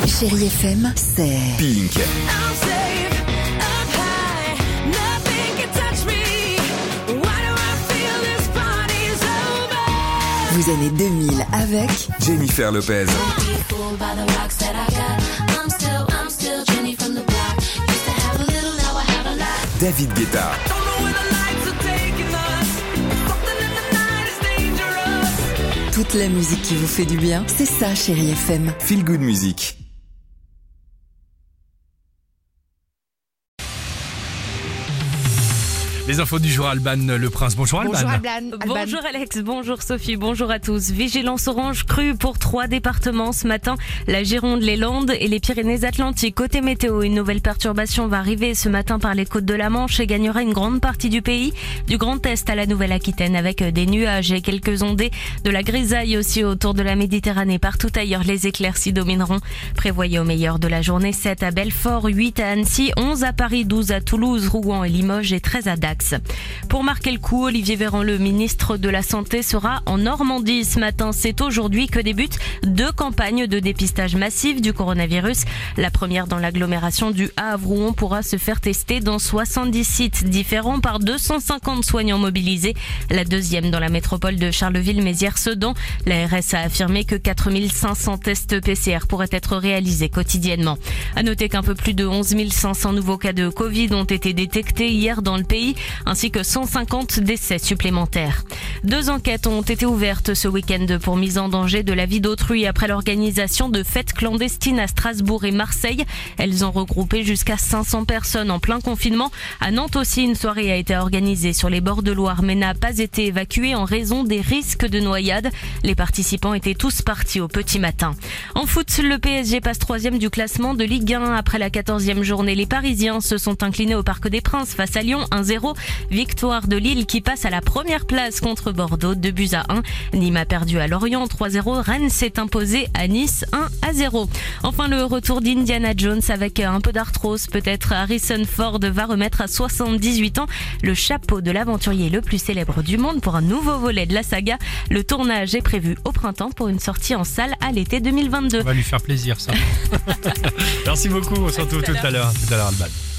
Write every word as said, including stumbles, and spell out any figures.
Chérie F M, c'est Pink. Vous années deux mille avec Jennifer Lopez. David Guetta. toute la musique qui vous fait du bien. C'est ça, Chérie F M. Feel Good Music. Les infos du jour, Alban Le Prince. Bonjour Alban. Bonjour Alban. Alban. Bonjour Alex, bonjour Sophie, bonjour à tous. Vigilance orange crue pour trois départements ce matin. La Gironde, les Landes et les Pyrénées-Atlantiques. Côté météo, une nouvelle perturbation va arriver ce matin par les côtes de la Manche et gagnera une grande partie du pays. Du Grand Est à la Nouvelle-Aquitaine avec des nuages et quelques ondées. De la grisaille aussi autour de la Méditerranée. Partout ailleurs, les éclaircies domineront. Prévoyez au meilleur de la journée sept à Belfort, huit à Annecy, onze à Paris, douze à Toulouse, Rouen et Limoges et treize à Dax. Pour marquer le coup, Olivier Véran, le ministre de la Santé, sera en Normandie ce matin. C'est aujourd'hui que débutent deux campagnes de dépistage massif du coronavirus. La première dans l'agglomération du Havre où on pourra se faire tester dans soixante-dix sites différents par deux cent cinquante soignants mobilisés. La deuxième dans la métropole de Charleville-Mézières-Sedan. La R S a affirmé que quatre mille cinq cents tests P C R pourraient être réalisés quotidiennement. À noter qu'un peu plus de onze mille cinq cents nouveaux cas de Covid ont été détectés hier dans le pays, ainsi que cent cinquante décès supplémentaires. Deux enquêtes ont été ouvertes ce week-end pour mise en danger de la vie d'autrui après l'organisation de fêtes clandestines à Strasbourg et Marseille. Elles ont regroupé jusqu'à cinq cents personnes en plein confinement. À Nantes aussi, une soirée a été organisée sur les bords de Loire mais n'a pas été évacuée en raison des risques de noyade. Les participants étaient tous partis au petit matin. En foot, le P S G passe troisième du classement de Ligue un après la quatorzième journée. Les Parisiens se sont inclinés au Parc des Princes face à Lyon un zéro. Victoire de Lille qui passe à la première place contre Bordeaux, deux buts à un. Nîmes a perdu à Lorient trois zéro. Rennes s'est imposé à Nice un à zéro. Enfin, le retour d'Indiana Jones avec un peu d'arthrose. Peut-être Harrison Ford va remettre à soixante-dix-huit ans le chapeau de l'aventurier le plus célèbre du monde pour un nouveau volet de la saga. Le tournage est prévu au printemps pour une sortie en salle à l'été deux mille vingt-deux. Ça va lui faire plaisir ça. Merci beaucoup, on se retrouve tout à l'heure. Tout à l'heure Alban.